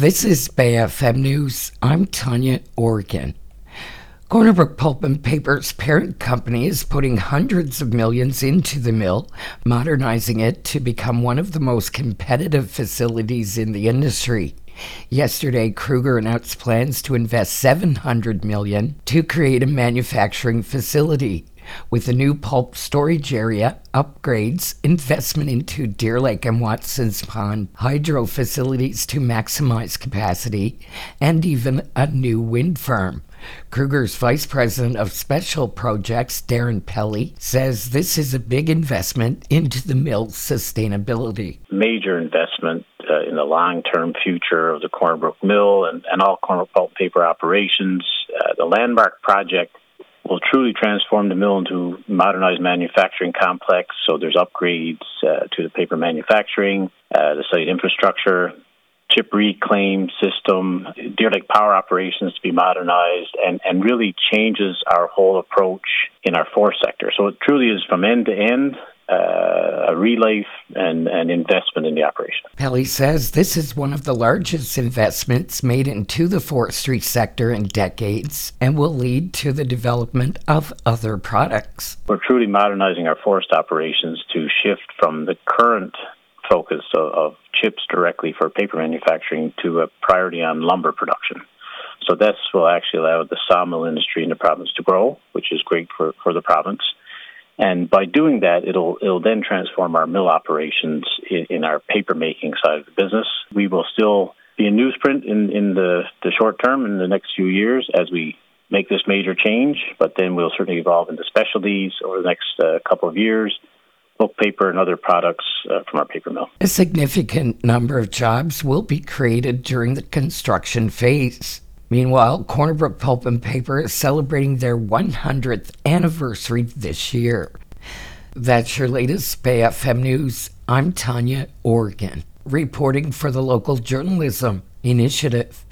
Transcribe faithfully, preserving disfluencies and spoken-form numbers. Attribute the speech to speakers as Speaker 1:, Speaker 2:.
Speaker 1: This is Bay F M News. I'm Tanya Organ. Corner Brook Pulp and Paper's parent company is putting hundreds of millions into the mill, modernizing it to become one of the most competitive facilities in the industry. Yesterday, Kruger announced plans to invest seven hundred million dollars to create a manufacturing facility. With a new pulp storage area, upgrades, investment into Deer Lake and Watson's Pond hydro facilities to maximize capacity, and even a new wind farm. Kruger's Vice President of Special Projects, Darren Pelly, says this is a big investment into the mill's sustainability.
Speaker 2: Major investment uh, in the long-term future of the Corner Brook Mill and, and all Corner Brook Pulp Paper operations. Uh, the landmark project will truly transform the mill into a modernized manufacturing complex. So there's upgrades uh, to the paper manufacturing, uh, the site infrastructure, chip reclaim system, Deer Lake power operations to be modernized, and, and really changes our whole approach in our forest sector. So it truly is from end to end, uh, a relife and, and investment in the operation.
Speaker 1: Pelly says this is one of the largest investments made into the forestry sector in decades and will lead to the development of other products.
Speaker 2: We're truly modernizing our forest operations to shift from the current focus of, of chips directly for paper manufacturing to a priority on lumber production. So this will actually allow the sawmill industry in the province to grow, which is great for, for the province. And by doing that, it'll it'll then transform our mill operations in, in our paper making side of the business. We will still be in newsprint in, in the, the short term, in the next few years, as we make this major change, but then we'll certainly evolve into specialties over the next uh, couple of years, book paper and other products uh, from our paper mill.
Speaker 1: A significant number of jobs will be created during the construction phase. Meanwhile, Corner Brook Pulp and Paper is celebrating their one hundredth anniversary this year. That's your latest Bay F M News. I'm Tanya Organ, reporting for the Local Journalism Initiative.